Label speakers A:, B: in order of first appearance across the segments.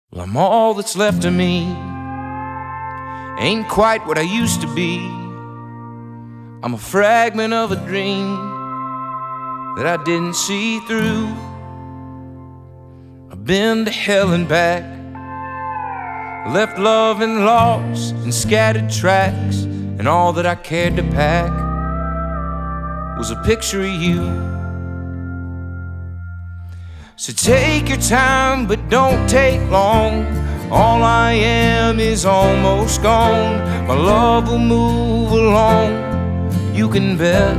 A: Well, I'm all that's left of me. Ain't quite what I used to be. I'm a fragment of a dream that I didn't see through. I've been to hell and back, left love and loss and scattered tracks, and all that I cared to pack was a picture of you. So take your time, but don't take long. All I am is almost gone. My love will move along, you can bet.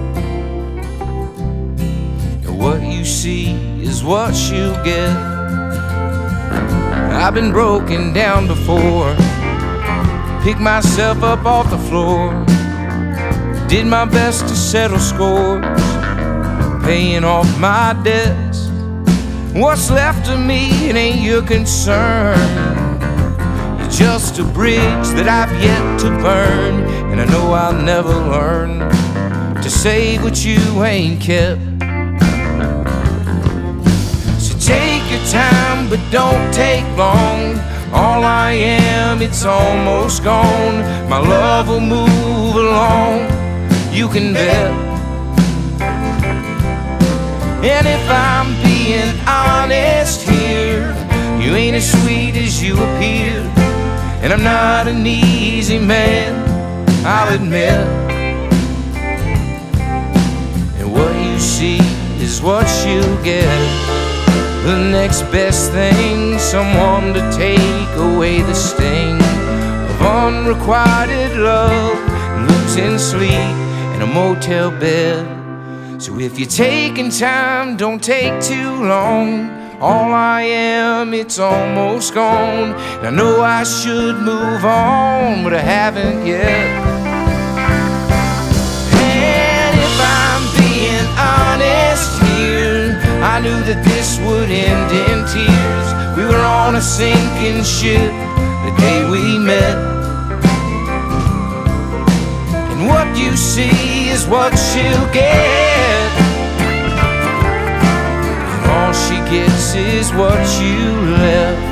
A: And what you see is what you'll get. I've been broken down before, picked myself up off the floor, did my best to settle scores, paying off my debts. What's left of me, it ain't your concern. You're just a bridge that I've yet to burn, and I know I'll never learn to save what you ain't kept. So take your time, but don't take long. All I am, it's almost gone. My love will move along, you can bet. And if I'm being honest here, you ain't as sweet as you appear, and I'm not an easy man, I'll admit. And what you see is what you'll get. The next best thing, someone to take away the sting of unrequited love, losing sleep in a motel bed. So if you're taking time, don't take too long. All I am, it's almost gone. And I know I should move on, but I haven't yet. And if I'm being honest here, I knew that this would end in tears. We were on a sinking ship the day we met. And what you see is what she'll get. All she gets is what you left.